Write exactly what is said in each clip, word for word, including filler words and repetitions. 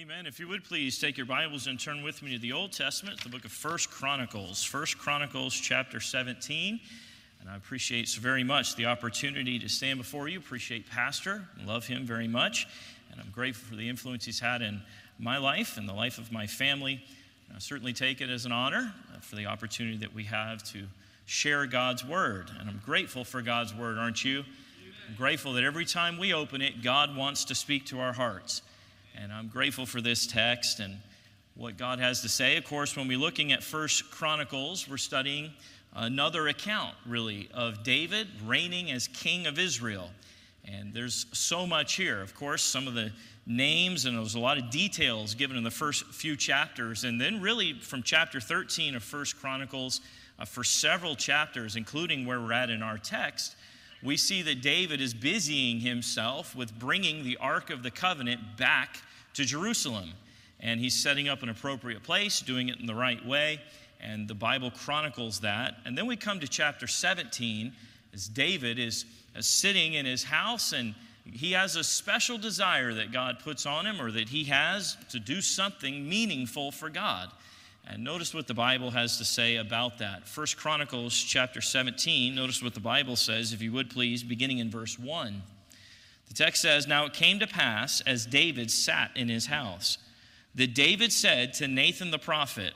Amen. If you would please take your Bibles and turn with me to the Old Testament, the book of First Chronicles. First Chronicles chapter seventeen. And I appreciate so very much the opportunity to stand before you. Appreciate Pastor. Love him very much. And I'm grateful for the influence he's had in my life and the life of my family. And I certainly take it as an honor for the opportunity that we have to share God's Word. And I'm grateful for God's Word, aren't you? I'm grateful that every time we open it, God wants to speak to our hearts. And I'm grateful for this text and what God has to say. Of course, when we're looking at First Chronicles, we're studying another account, really, of David reigning as king of Israel. And there's so much here. Of course, some of the names, and there's a lot of details given in the first few chapters. And then really from chapter thirteen of First Chronicles, uh, for several chapters, including where we're at in our text, we see that David is busying himself with bringing the Ark of the Covenant back to Jerusalem. And he's setting up an appropriate place, doing it in the right way. And the Bible chronicles that. And then we come to chapter seventeen, as David is sitting in his house, and he has a special desire that God puts on him, or that he has to do something meaningful for God. And notice what the Bible has to say about that. First Chronicles chapter seventeen, notice what the Bible says, if you would please, beginning in verse one. The text says, "Now it came to pass, as David sat in his house, that David said to Nathan the prophet,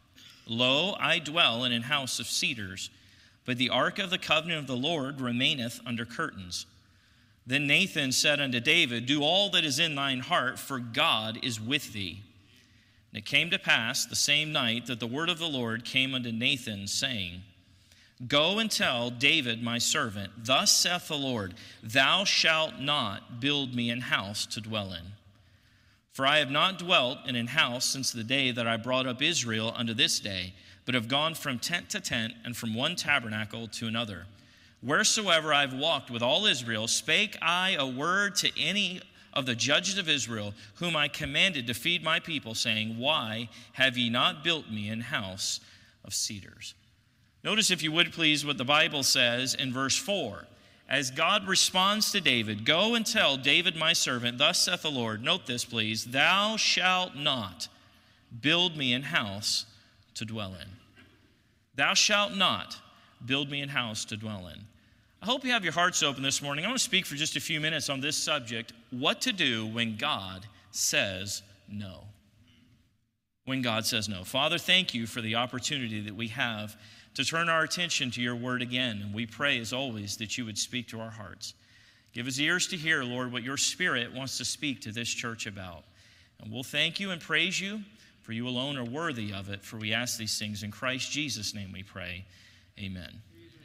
Lo, I dwell in an house of cedars, but the ark of the covenant of the Lord remaineth under curtains. Then Nathan said unto David, Do all that is in thine heart, for God is with thee. And it came to pass the same night that the word of the Lord came unto Nathan, saying, Go and tell David my servant, Thus saith the Lord, Thou shalt not build me an house to dwell in. For I have not dwelt in an house since the day that I brought up Israel unto this day, but have gone from tent to tent, and from one tabernacle to another. Wheresoever I have walked with all Israel, spake I a word to any of the judges of Israel, whom I commanded to feed my people, saying, Why have ye not built me an house of cedars?" Notice, if you would please, what the Bible says in verse four. As God responds to David, Go and tell David my servant, Thus saith the Lord, note this please, Thou shalt not build me an house to dwell in. Thou shalt not build me an house to dwell in. I hope you have your hearts open this morning. I want to speak for just a few minutes on this subject, what to do when God says no. When God says no. Father, thank you for the opportunity that we have to turn our attention to your word again. And we pray, as always, that you would speak to our hearts. Give us ears to hear, Lord, what your Spirit wants to speak to this church about. And we'll thank you and praise you, for you alone are worthy of it. For we ask these things in Christ Jesus' name we pray. Amen.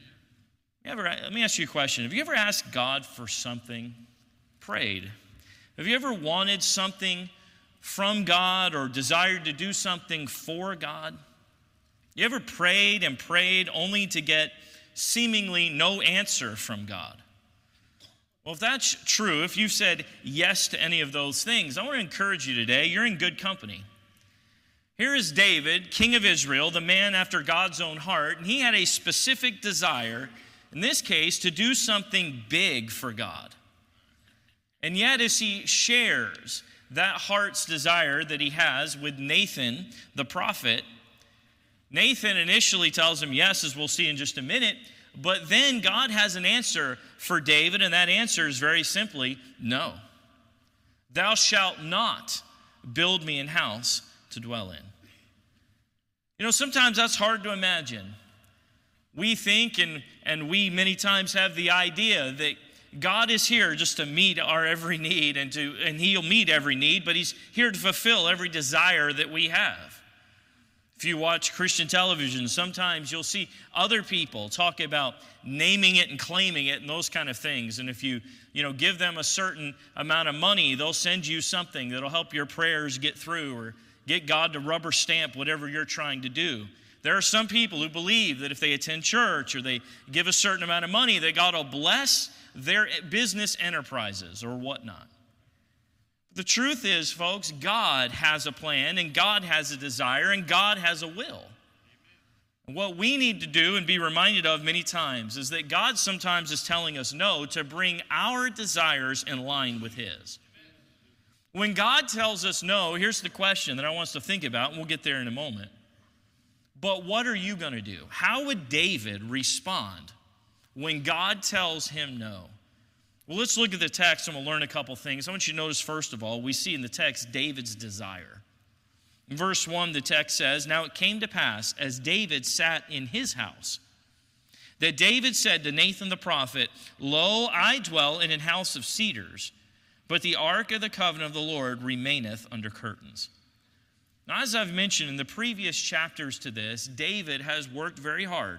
You ever, let me ask you a question. Have you ever asked God for something? Prayed. Have you ever wanted something from God or desired to do something for God? You ever prayed and prayed only to get seemingly no answer from God? Well, if that's true, if you've said yes to any of those things, I want to encourage you today, you're in good company. Here is David, king of Israel, the man after God's own heart, and he had a specific desire, in this case, to do something big for God. And yet, as he shares that heart's desire that he has with Nathan, the prophet, Nathan initially tells him yes, as we'll see in just a minute, but then God has an answer for David, and that answer is very simply, no. Thou shalt not build me an house to dwell in. You know, sometimes that's hard to imagine. We think, and, and we many times have the idea that God is here just to meet our every need, and to and he'll meet every need, but he's here to fulfill every desire that we have. If you watch Christian television, sometimes you'll see other people talk about naming it and claiming it and those kind of things. And if you, you know, give them a certain amount of money, they'll send you something that'll help your prayers get through or get God to rubber stamp whatever you're trying to do. There are some people who believe that if they attend church or they give a certain amount of money, that God will bless their business enterprises or whatnot. The truth is, folks, God has a plan, and God has a desire, and God has a will. And what we need to do and be reminded of many times is that God sometimes is telling us no to bring our desires in line with his. When God tells us no, here's the question that I want us to think about, and we'll get there in a moment. But what are you going to do? How would David respond when God tells him no? Well, let's look at the text and we'll learn a couple things. I want you to notice, first of all, we see in the text David's desire. In verse one, the text says, "Now it came to pass, as David sat in his house, that David said to Nathan the prophet, 'Lo, I dwell in an house of cedars, but the ark of the covenant of the Lord remaineth under curtains.'" Now, as I've mentioned in the previous chapters to this, David has worked very hard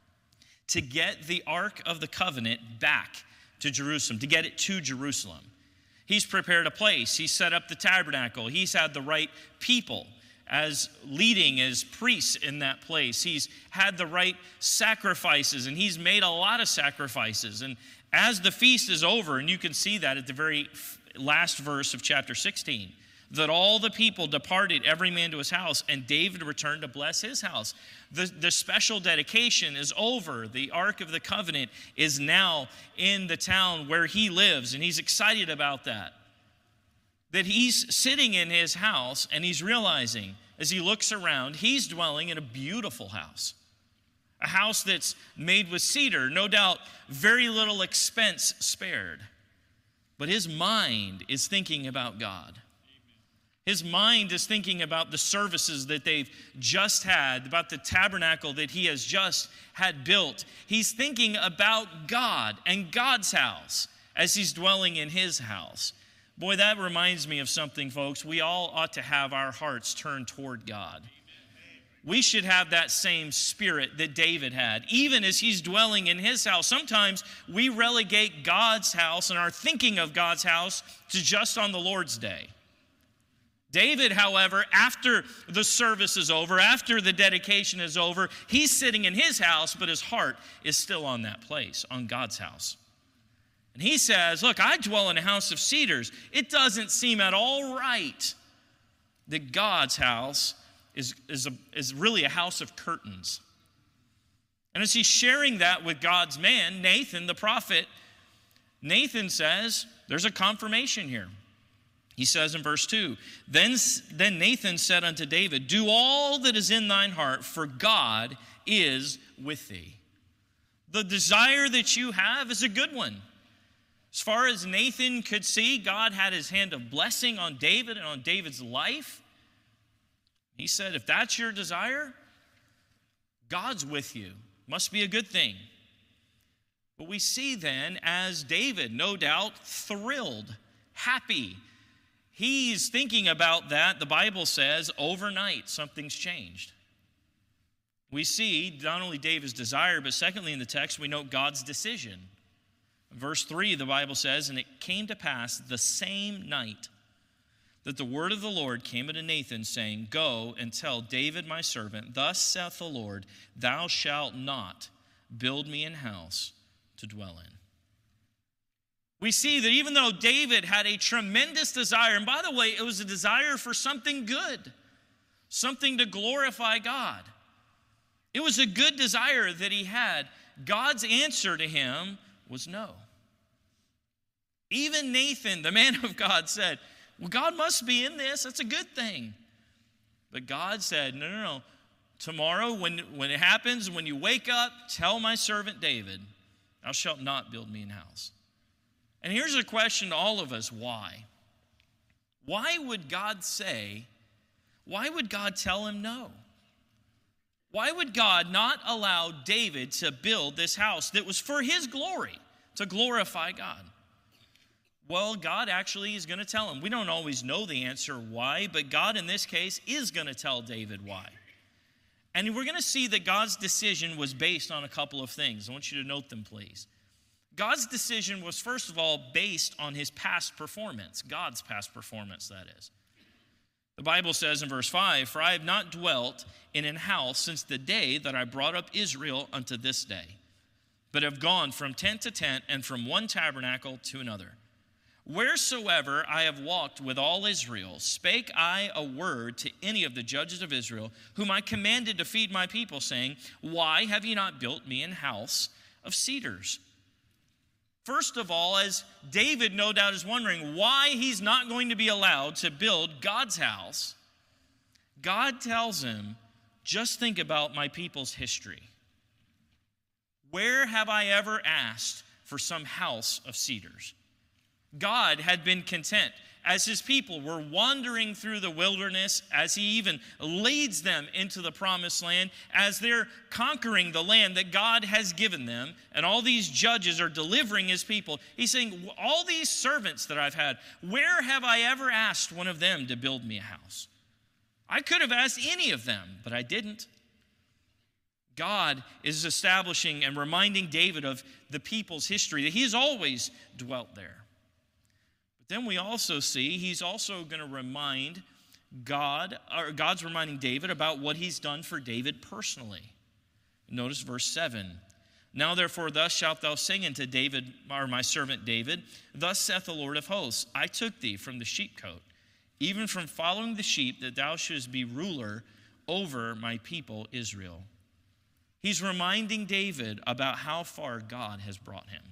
to get the ark of the covenant back to Jerusalem, to get it to Jerusalem. He's prepared a place. He's set up the tabernacle. He's had the right people as leading as priests in that place. He's had the right sacrifices, and he's made a lot of sacrifices. And as the feast is over, and you can see that at the very last verse of chapter sixteen, that all the people departed, every man to his house, and David returned to bless his house. The, the special dedication is over. The Ark of the Covenant is now in the town where he lives, and he's excited about that. That he's sitting in his house, and he's realizing, as he looks around, he's dwelling in a beautiful house. A house that's made with cedar, no doubt very little expense spared. But his mind is thinking about God. His mind is thinking about the services that they've just had, about the tabernacle that he has just had built. He's thinking about God and God's house as he's dwelling in his house. Boy, that reminds me of something, folks. We all ought to have our hearts turned toward God. We should have that same spirit that David had, even as he's dwelling in his house. Sometimes we relegate God's house and are thinking of God's house to just on the Lord's day. David, however, after the service is over, after the dedication is over, he's sitting in his house, but his heart is still on that place, on God's house. And he says, look, I dwell in a house of cedars. It doesn't seem at all right that God's house is, is, a, is really a house of curtains. And as he's sharing that with God's man, Nathan, the prophet, Nathan says, there's a confirmation here. He says in verse two, then, then Nathan said unto David, do all that is in thine heart, for God is with thee. The desire that you have is a good one. As far as Nathan could see, God had his hand of blessing on David and on David's life. He said, if that's your desire, God's with you. Must be a good thing. But we see then, as David, no doubt, thrilled, happy, he's thinking about that, the Bible says, overnight, something's changed. We see not only David's desire, but secondly in the text, we note God's decision. Verse three, the Bible says, and it came to pass the same night that the word of the Lord came unto Nathan, saying, go and tell David my servant, thus saith the Lord, thou shalt not build me an house to dwell in. We see that even though David had a tremendous desire, and by the way, it was a desire for something good, something to glorify God. It was a good desire that he had. God's answer to him was no. Even Nathan, the man of God, said, well, God must be in this. That's a good thing. But God said, no, no, no. Tomorrow, when, when it happens, when you wake up, tell my servant David, thou shalt not build me an house. And here's a question to all of us, why? Why would God say, why would God tell him no? Why would God not allow David to build this house that was for his glory, to glorify God? Well, God actually is going to tell him. We don't always know the answer why, but God in this case is going to tell David why. And we're going to see that God's decision was based on a couple of things. I want you to note them, please. God's decision was, first of all, based on his past performance, God's past performance, that is. The Bible says in verse five, for I have not dwelt in an house since the day that I brought up Israel unto this day, but have gone from tent to tent and from one tabernacle to another. Wheresoever I have walked with all Israel, spake I a word to any of the judges of Israel, whom I commanded to feed my people, saying, why have ye not built me an house of cedars? First of all, as David no doubt is wondering why he's not going to be allowed to build God's house, God tells him, just think about my people's history. Where have I ever asked for some house of cedars? God had been content as his people were wandering through the wilderness, as he even leads them into the promised land, as they're conquering the land that God has given them, and all these judges are delivering his people. He's saying, all these servants that I've had, where have I ever asked one of them to build me a house? I could have asked any of them, but I didn't. God is establishing and reminding David of the people's history, that he has always dwelt there. Then we also see he's also going to remind God, or God's reminding David about what he's done for David personally. Notice verse seven. Now therefore thus shalt thou sing unto David, or my servant David, thus saith the Lord of hosts, I took thee from the sheepcote, even from following the sheep, that thou shouldest be ruler over my people Israel. He's reminding David about how far God has brought him.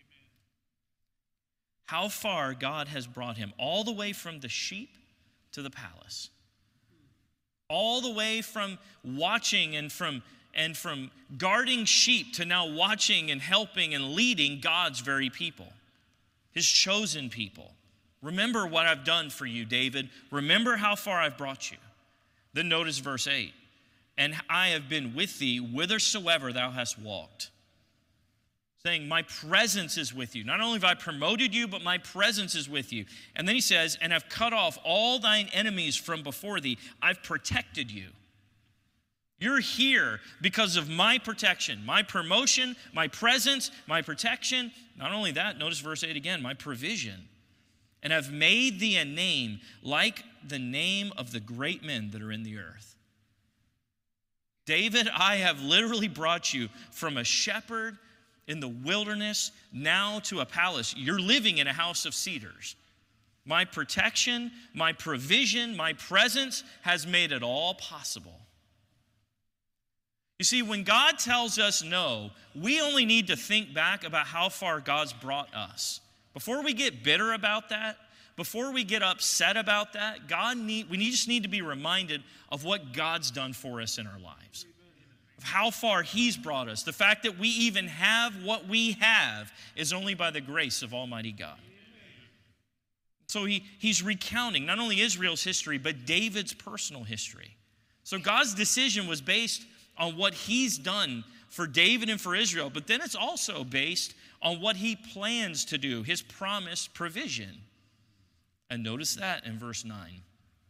How far God has brought him, all the way from the sheep to the palace. All the way from watching and from, and from guarding sheep to now watching and helping and leading God's very people, his chosen people. Remember what I've done for you, David. Remember how far I've brought you. Then notice verse eight. And I have been with thee whithersoever thou hast walked. Saying, my presence is with you. Not only have I promoted you, but my presence is with you. And then he says, and have cut off all thine enemies from before thee. I've protected you. You're here because of my protection, my promotion, my presence, my protection. Not only that, notice verse eight again, my provision. And have made thee a name like the name of the great men that are in the earth. David, I have literally brought you from a shepherd in the wilderness, now to a palace. You're living in a house of cedars. My protection, my provision, my presence has made it all possible. You see, when God tells us no, we only need to think back about how far God's brought us. Before we get bitter about that, before we get upset about that, God need, we just need to be reminded of what God's done for us in our lives. Of how far he's brought us. The fact that we even have what we have is only by the grace of Almighty God. So he, he's recounting not only Israel's history, but David's personal history. So God's decision was based on what he's done for David and for Israel, but then it's also based on what he plans to do, his promised provision. And notice that in verse nine.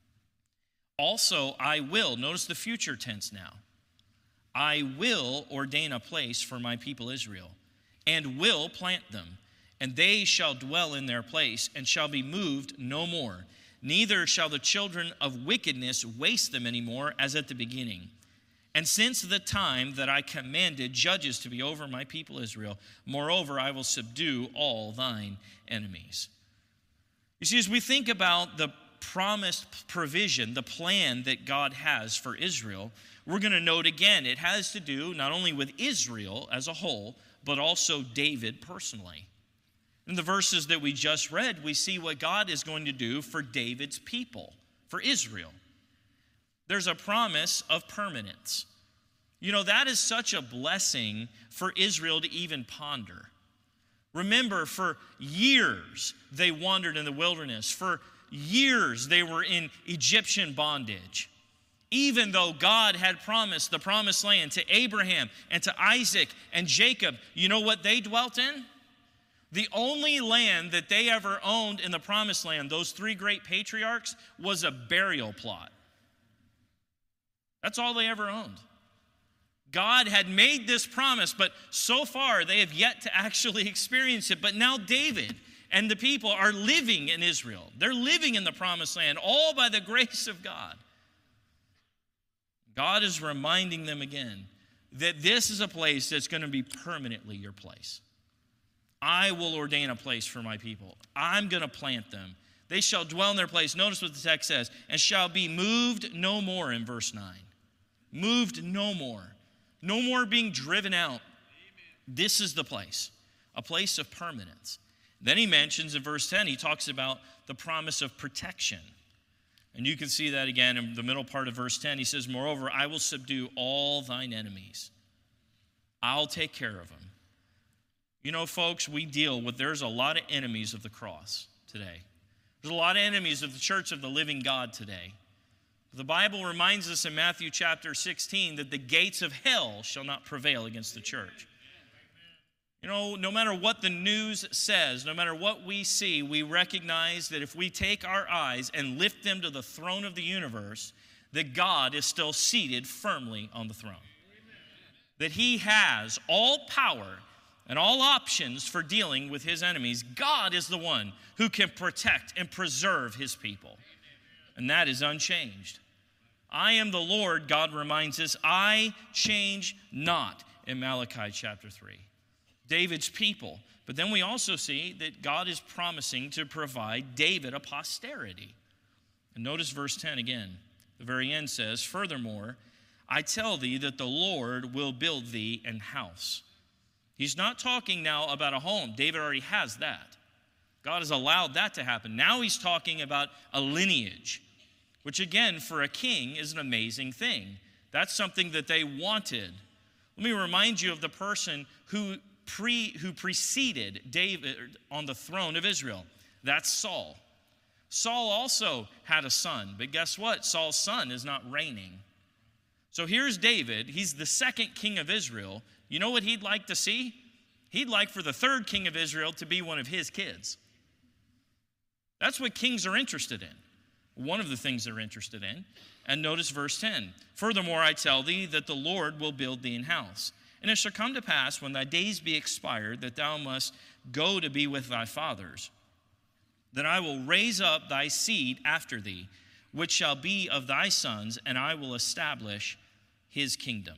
Also, I will, notice the future tense now. I will ordain a place for my people Israel, and will plant them, and they shall dwell in their place, and shall be moved no more. Neither shall the children of wickedness waste them any more, as at the beginning. And since the time that I commanded judges to be over my people Israel, moreover, I will subdue all thine enemies. You see, as we think about the promised provision, the plan that God has for Israel, we're going to note again, it has to do not only with Israel as a whole, but also David personally. In the verses that we just read, we see what God is going to do for David's people, for Israel. There's a promise of permanence. You know, that is such a blessing for Israel to even ponder. Remember, for years they wandered in the wilderness. For years they were in Egyptian bondage. Even though God had promised the promised land to Abraham and to Isaac and Jacob, you know what they dwelt in? The only land that they ever owned in the promised land, those three great patriarchs, was a burial plot. That's all they ever owned. God had made this promise, but so far they have yet to actually experience it. But now David and the people are living in Israel. They're living in the promised land, all by the grace of God. God is reminding them again that this is a place that's going to be permanently your place. I will ordain a place for my people. I'm going to plant them. They shall dwell in their place. Notice what the text says. And shall be moved no more in verse nine. Moved no more. No more being driven out. Amen. This is the place. a place of permanence. Then he mentions in verse ten, he talks about the promise of protection. And you can see that again in the middle part of verse ten. He says, moreover, I will subdue all thine enemies. I'll take care of them. You know, folks, we deal with, there's a lot of enemies of the cross today. There's a lot of enemies of the church of the living God today. The Bible reminds us in Matthew chapter sixteen that the gates of hell shall not prevail against the church. You know, no matter what the news says, no matter what we see, we recognize that if we take our eyes and lift them to the throne of the universe, that God is still seated firmly on the throne. That he has all power and all options for dealing with his enemies. God is the one who can protect and preserve his people. And that is unchanged. I am the Lord, God reminds us, I change not in Malachi chapter three. David's people. But then we also see that God is promising to provide David a posterity. And notice verse ten again. The very end says, furthermore, I tell thee that the Lord will build thee an house. He's not talking now about a home. David already has that. God has allowed that to happen. Now he's talking about a lineage, which again, for a king, is an amazing thing. That's something that they wanted. Let me remind you of the person who pre who preceded David on the throne of Israel. That's Saul. Saul also had a son, but guess what? Saul's son is not reigning. So here's David. He's the second king of Israel. You know what he'd like to see? He'd like for the third king of Israel to be one of his kids. That's what kings are interested in. One of the things they're interested in. And notice verse ten. Furthermore, I tell thee that the Lord will build thee an house. And it shall come to pass, when thy days be expired, that thou must go to be with thy fathers, that I will raise up thy seed after thee, which shall be of thy sons, and I will establish his kingdom.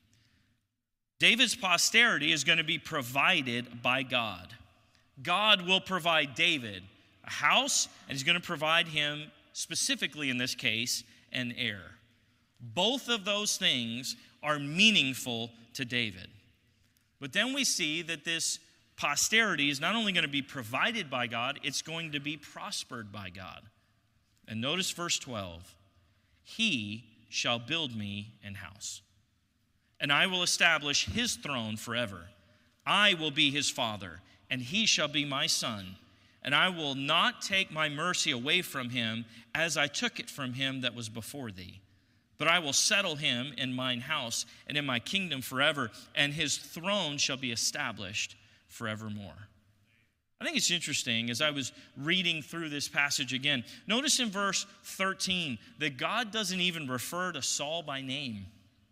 David's posterity is going to be provided by God. God will provide David a house, and he's going to provide him, specifically in this case, an heir. Both of those things are meaningful to David. But then we see that this posterity is not only going to be provided by God, it's going to be prospered by God. And notice verse twelve. He shall build me an house, and I will establish his throne forever. I will be his father, and he shall be my son. And I will not take my mercy away from him, as I took it from him that was before thee. But I will settle him in mine house and in my kingdom forever, and his throne shall be established forevermore. I think it's interesting, as I was reading through this passage again, notice in verse thirteen that God doesn't even refer to Saul by name.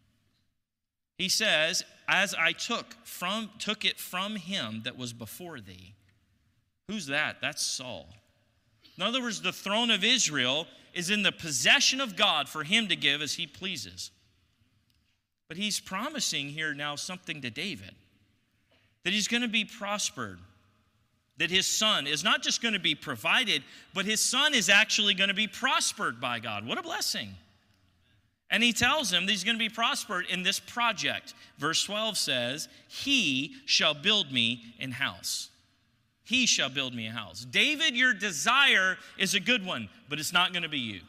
He says, as I took from took it from him that was before thee. Who's that? That's Saul. In other words, the throne of Israel is in the possession of God for him to give as he pleases. But he's promising here now something to David, that he's going to be prospered, that his son is not just going to be provided, but his son is actually going to be prospered by God. What a blessing. And he tells him that he's going to be prospered in this project. Verse twelve says, he shall build me an house. He shall build me a house. David, your desire is a good one, but it's not going to be you.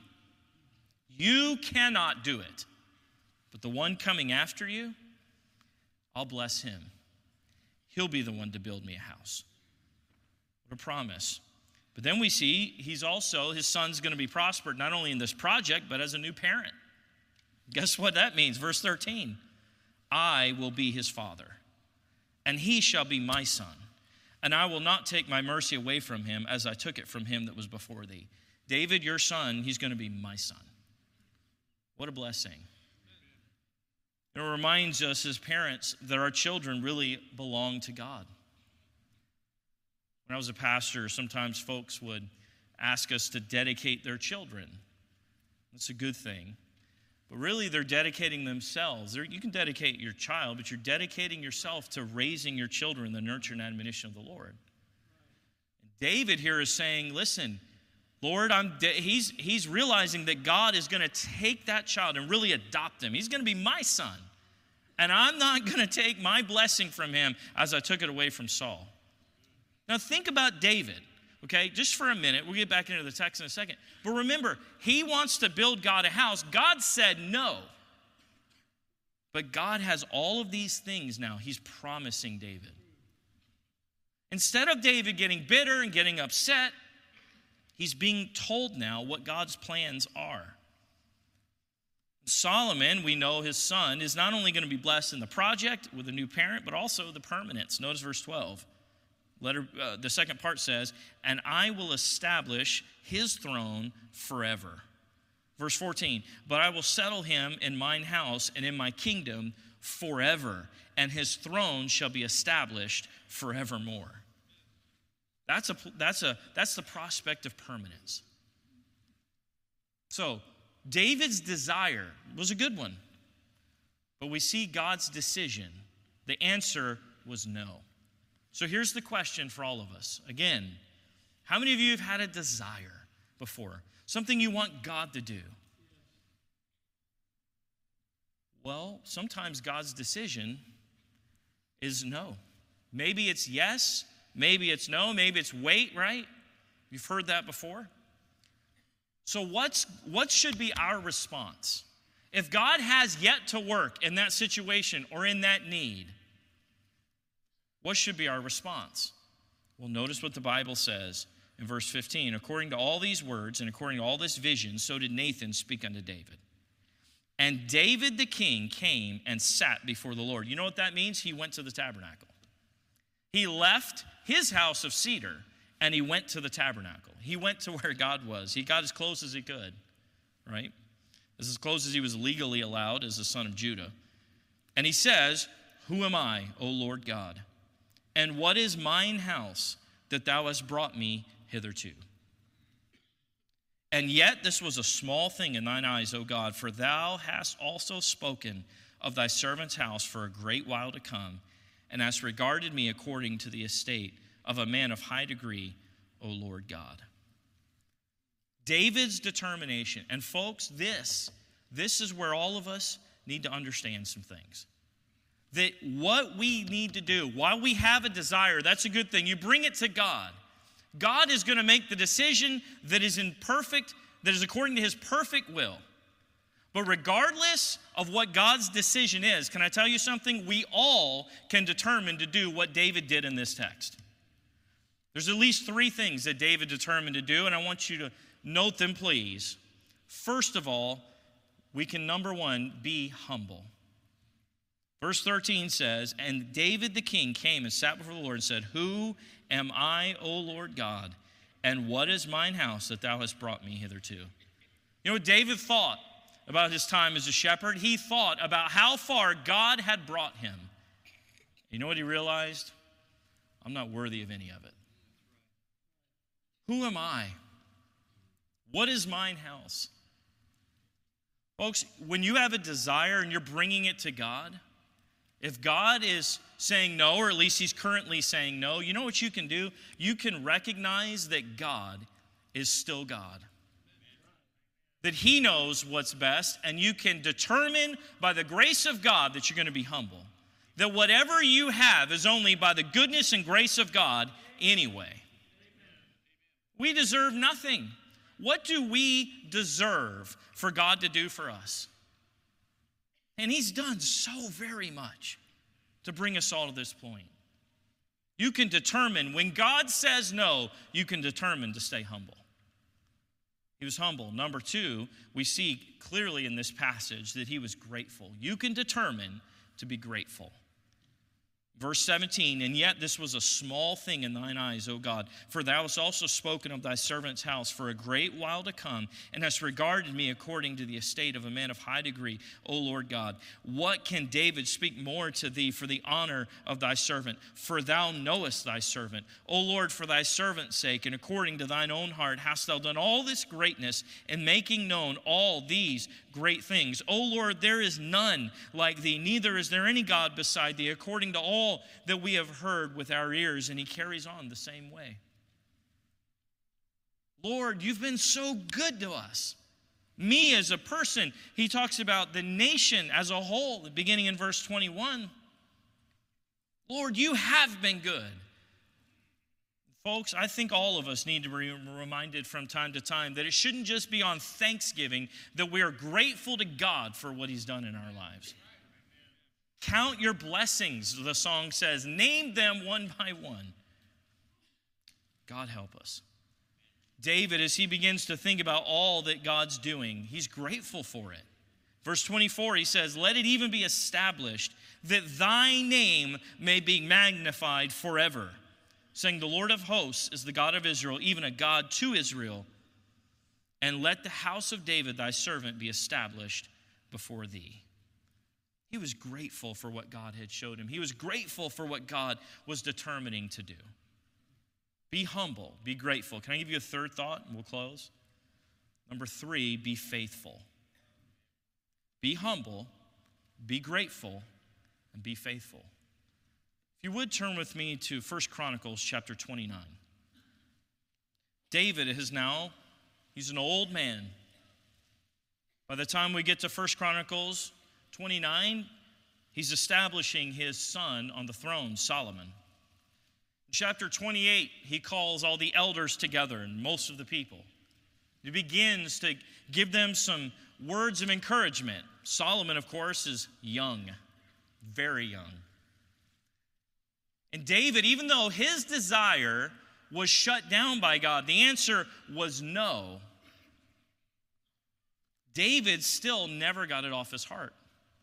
You cannot do it. But the one coming after you, I'll bless him. He'll be the one to build me a house. What a promise. But then we see he's also, his son's going to be prospered not only in this project, but as a new parent. Guess what that means? Verse thirteen. I will be his father, and he shall be my son. And I will not take my mercy away from him, as I took it from him that was before thee. David, your son, he's going to be my son. What a blessing. It reminds us as parents that our children really belong to God. When I was a pastor, sometimes folks would ask us to dedicate their children. That's a good thing. But really, they're dedicating themselves. They're, you can dedicate your child, but you're dedicating yourself to raising your children in the nurture and admonition of the Lord. David here is saying, listen, Lord, I'm de- he's, he's realizing that God is going to take that child and really adopt him. He's going to be my son. And I'm not going to take my blessing from him as I took it away from Saul. Now think about David, okay? Just for a minute. We'll get back into the text in a second. But remember, he wants to build God a house. God said no. But God has all of these things now he's promising David. Instead of David getting bitter and getting upset, he's being told now what God's plans are. Solomon, we know his son, is not only going to be blessed in the project with a new parent, but also the permanence. Notice verse twelve. Letter, uh, the second part says, and I will establish his throne forever. Verse fourteen, but I will settle him in mine house and in my kingdom forever, and his throne shall be established forevermore. That's a that's a that's the prospect of permanence. So David's desire was a good one, but we see God's decision. The answer was no. So here's the question for all of us. Again, how many of you have had a desire before? Something you want God to do? Well, sometimes God's decision is no. Maybe it's yes, maybe it's no, maybe it's wait, right? You've heard that before. So what's what should be our response? If God has yet to work in that situation or in that need, what should be our response? Well, notice what the Bible says in verse fifteen. According to all these words and according to all this vision, so did Nathan speak unto David. And David the king came and sat before the Lord. You know what that means? He went to the tabernacle. He left his house of cedar and he went to the tabernacle. He went to where God was. He got as close as he could, right? As close as he was legally allowed as the son of Judah. And he says, who am I, O Lord God? And what is mine house that thou hast brought me hitherto? And yet this was a small thing in thine eyes, O God, for thou hast also spoken of thy servant's house for a great while to come, and hast regarded me according to the estate of a man of high degree, O Lord God. David's determination, and folks, this, this is where all of us need to understand some things. That what we need to do, while we have a desire, that's a good thing. You bring it to God. God is going to make the decision that is in perfect, that is according to his perfect will. But regardless of what God's decision is, can I tell you something? We all can determine to do what David did in this text. There's at least three things that David determined to do, and I want you to note them, please. First of all, we can, number one, be humble. Verse thirteen says, and David the king came and sat before the Lord and said, who am I, O Lord God, and what is mine house that thou hast brought me hitherto? You know what David thought about his time as a shepherd? He thought about how far God had brought him. You know what he realized? I'm not worthy of any of it. Who am I? What is mine house? Folks, when you have a desire and you're bringing it to God, if God is saying no, or at least he's currently saying no, you know what you can do? You can recognize that God is still God. That he knows what's best, and you can determine by the grace of God that you're going to be humble. That whatever you have is only by the goodness and grace of God anyway. We deserve nothing. What do we deserve for God to do for us? And he's done so very much to bring us all to this point. You can determine, when God says no, you can determine to stay humble. He was humble. Number two, we see clearly in this passage that he was grateful. You can determine to be grateful. Verse seventeen, and yet this was a small thing in thine eyes, O God, for thou hast also spoken of thy servant's house for a great while to come, and hast regarded me according to the estate of a man of high degree, O Lord God. What can David speak more to thee for the honor of thy servant? For thou knowest thy servant. O Lord, for thy servant's sake, and according to thine own heart, hast thou done all this greatness in making known all these great things. O Lord, there is none like thee, neither is there any God beside thee, according to all that we have heard with our ears. And he carries on the same way. Lord, you've been so good to us. Me as a person, he talks about the nation as a whole, beginning in verse twenty-one. Lord, you have been good. Folks, I think all of us need to be reminded from time to time that it shouldn't just be on Thanksgiving that we are grateful to God for what he's done in our lives. Count your blessings, the song says. Name them one by one. God help us. David, as he begins to think about all that God's doing, he's grateful for it. Verse twenty-four, he says, let it even be established that thy name may be magnified forever, saying, the Lord of hosts is the God of Israel, even a God to Israel. And let the house of David, thy servant, be established before thee. He was grateful for what God had showed him. He was grateful for what God was determining to do. Be humble, be grateful. Can I give you a third thought and we'll close? Number three, be faithful. Be humble, be grateful, and be faithful. If you would turn with me to First Chronicles chapter twenty-nine. David is now, he's an old man. By the time we get to First Chronicles twenty-nine, he's establishing his son on the throne, Solomon. In chapter twenty-eight, he calls all the elders together and most of the people. He begins to give them some words of encouragement. Solomon, of course, is young, very young. And David, even though his desire was shut down by God, the answer was no. David still never got it off his heart.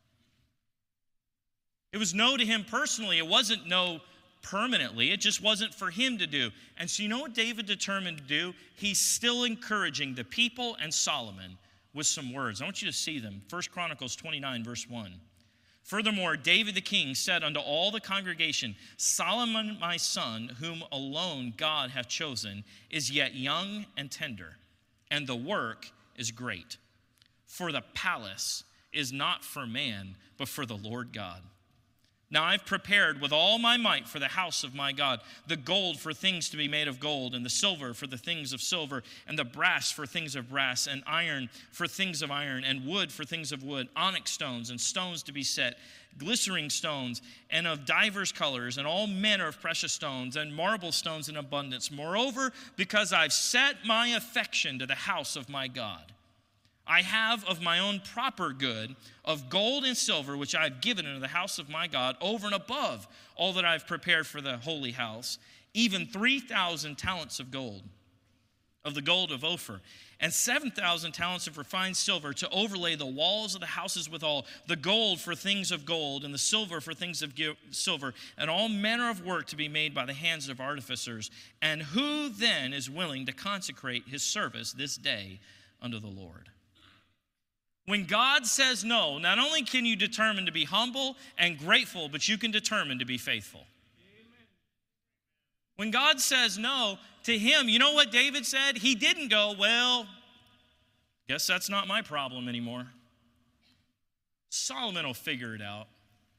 It was no to him personally. It wasn't no permanently. It just wasn't for him to do. And so you know what David determined to do? He's still encouraging the people and Solomon with some words. I want you to see them. First Chronicles twenty-nine, verse one. Furthermore, David the king said unto all the congregation, Solomon my son, whom alone God hath chosen, is yet young and tender, and the work is great. For the palace is not for man, but for the Lord God. Now I've prepared with all my might for the house of my God, the gold for things to be made of gold, and the silver for the things of silver, and the brass for things of brass, and iron for things of iron, and wood for things of wood, onyx stones, and stones to be set, glittering stones, and of divers colors, and all manner of precious stones, and marble stones in abundance. Moreover, because I've set my affection to the house of my God, I have of my own proper good, of gold and silver, which I have given into the house of my God, over and above all that I have prepared for the holy house, even three thousand talents of gold, of the gold of Ophir, and seven thousand talents of refined silver, to overlay the walls of the houses withal, the gold for things of gold, and the silver for things of silver, and all manner of work to be made by the hands of artificers. And who then is willing to consecrate his service this day unto the Lord? When God says no, not only can you determine to be humble and grateful, but you can determine to be faithful. Amen. When God says no to him, you know what David said? He didn't go, well, guess that's not my problem anymore. Solomon will figure it out.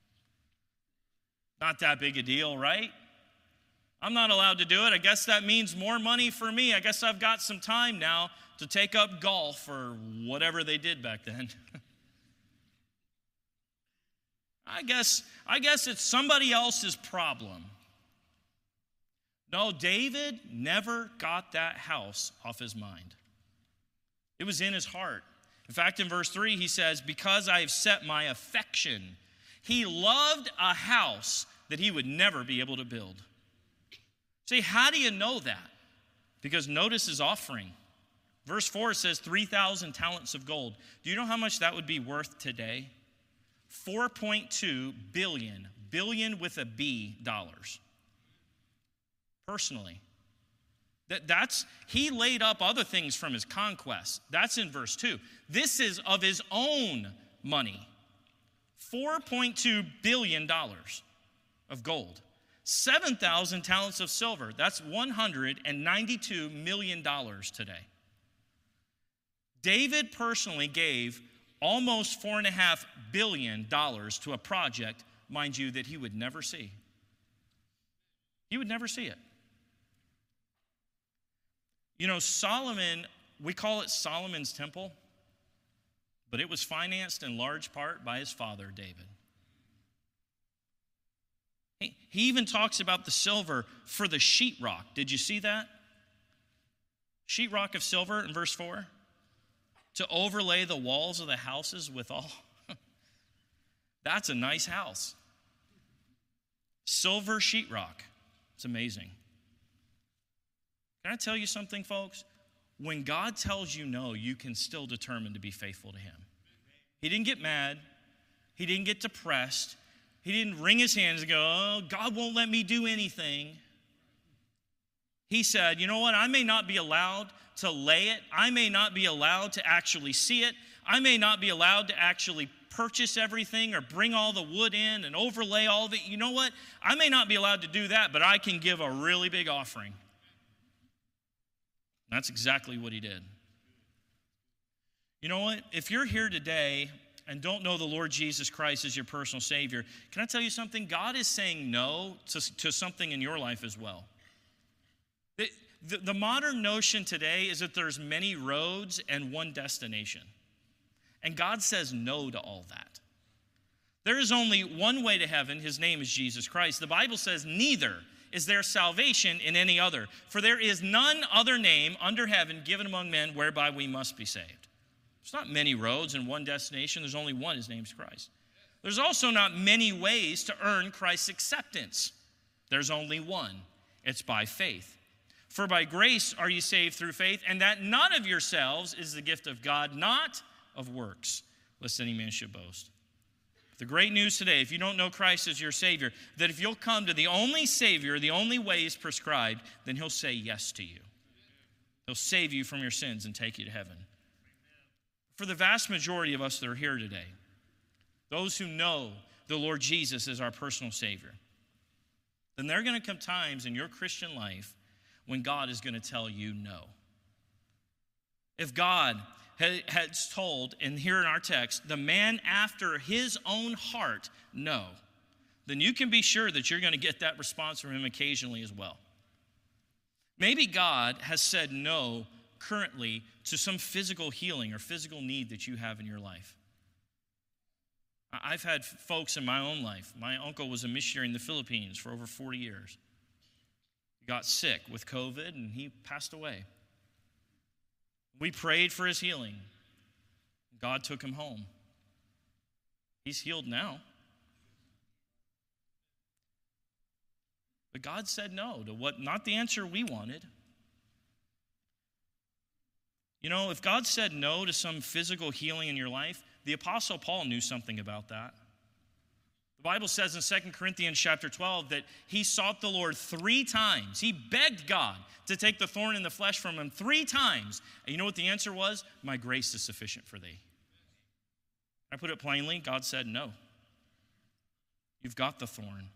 Not that big a deal, right? I'm not allowed to do it. I guess that means more money for me. I guess I've got some time now to take up golf or whatever they did back then. I guess, I guess it's somebody else's problem. No, David never got that house off his mind. It was in his heart. In fact, in verse three, he says, because I have set my affection. He loved a house that he would never be able to build. See, how do you know that? Because notice his offering. Verse four says three thousand talents of gold. Do you know how much that would be worth today? four point two billion, billion with a B, dollars. Personally. That, that's, he laid up other things from his conquest. That's in verse two. This is of his own money. four point two billion dollars of gold. seven thousand talents of silver. That's one hundred ninety-two million dollars today. David personally gave almost four point five billion dollars to a project, mind you, that he would never see. He would never see it. You know, Solomon, we call it Solomon's temple, but it was financed in large part by his father, David. He, he even talks about the silver for the sheetrock. Did you see that? Sheetrock of silver in verse four. To overlay the walls of the houses withal. That's a nice house. Silver sheetrock. It's amazing. Can I tell you something, folks? When God tells you no, you can still determine to be faithful to him. He didn't get mad. He didn't get depressed. He didn't wring his hands and go, oh, God won't let me do anything. He said, you know what? I may not be allowed to lay it. I may not be allowed to actually see it. I may not be allowed to actually purchase everything or bring all the wood in and overlay all of it. You know what? I may not be allowed to do that, but I can give a really big offering. That's exactly what he did. You know what? If you're here today and don't know the Lord Jesus Christ as your personal Savior, can I tell you something? God is saying no to, to something in your life as well. The, the, the modern notion today is that there's many roads and one destination. And God says no to all that. There is only one way to heaven. His name is Jesus Christ. The Bible says neither is there salvation in any other. For there is none other name under heaven given among men whereby we must be saved. There's not many roads and one destination. There's only one. His name's Christ. There's also not many ways to earn Christ's acceptance. There's only one. It's by faith. For by grace are you saved through faith, and that none of yourselves is the gift of God, not of works, lest any man should boast. The great news today, if you don't know Christ as your Savior, that if you'll come to the only Savior, the only way is prescribed, then he'll say yes to you. He'll save you from your sins and take you to heaven. For the vast majority of us that are here today, those who know the Lord Jesus as our personal Savior, then there are going to come times in your Christian life when God is going to tell you no. If God has told, and here in our text, the man after his own heart, no, then you can be sure that you're going to get that response from him occasionally as well. Maybe God has said no currently to some physical healing or physical need that you have in your life. I've had folks in my own life. My uncle was a missionary in the Philippines for over forty years. He got sick with COVID and he passed away. We prayed for his healing. God took him home. He's healed now. But God said no to what, not the answer we wanted. You know, if God said no to some physical healing in your life, the Apostle Paul knew something about that. The Bible says in Second Corinthians chapter twelve that he sought the Lord three times. He begged God to take the thorn in the flesh from him three times. And you know what the answer was? My grace is sufficient for thee. I put it plainly, God said no. You've got the thorn.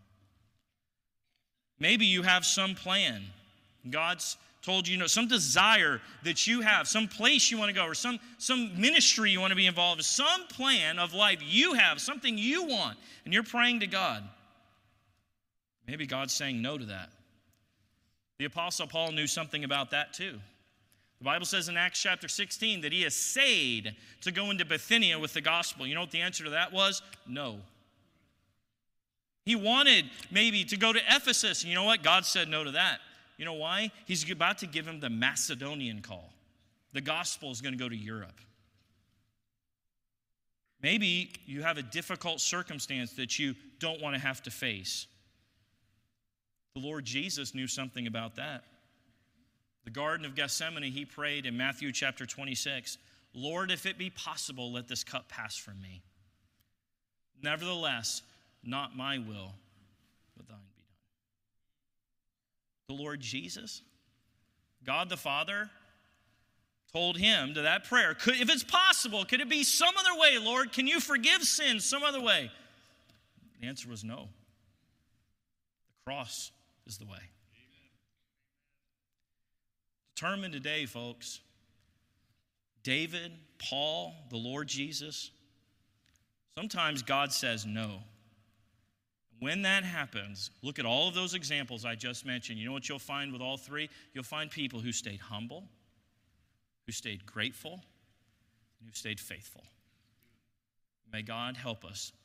Maybe you have some plan. God's told you, you know, some desire that you have, some place you want to go, or some, some ministry you want to be involved in, some plan of life you have, something you want, and you're praying to God. Maybe God's saying no to that. The Apostle Paul knew something about that too. The Bible says in Acts chapter sixteen that he essayed to go into Bithynia with the gospel. You know what the answer to that was? No. He wanted maybe to go to Ephesus, and you know what? God said no to that. You know why? He's about to give him the Macedonian call. The gospel is going to go to Europe. Maybe you have a difficult circumstance that you don't want to have to face. The Lord Jesus knew something about that. The Garden of Gethsemane, he prayed in Matthew chapter twenty-six, Lord, if it be possible, let this cup pass from me. Nevertheless, not my will, but thine be done. The Lord Jesus, God the Father, told him to that prayer, could, if it's possible, could it be some other way, Lord? Can you forgive sins some other way? The answer was no. The cross is the way. Determine today, folks. David, Paul, the Lord Jesus. Sometimes God says no. When that happens, look at all of those examples I just mentioned. You know what you'll find with all three? You'll find people who stayed humble, who stayed grateful, and who stayed faithful. May God help us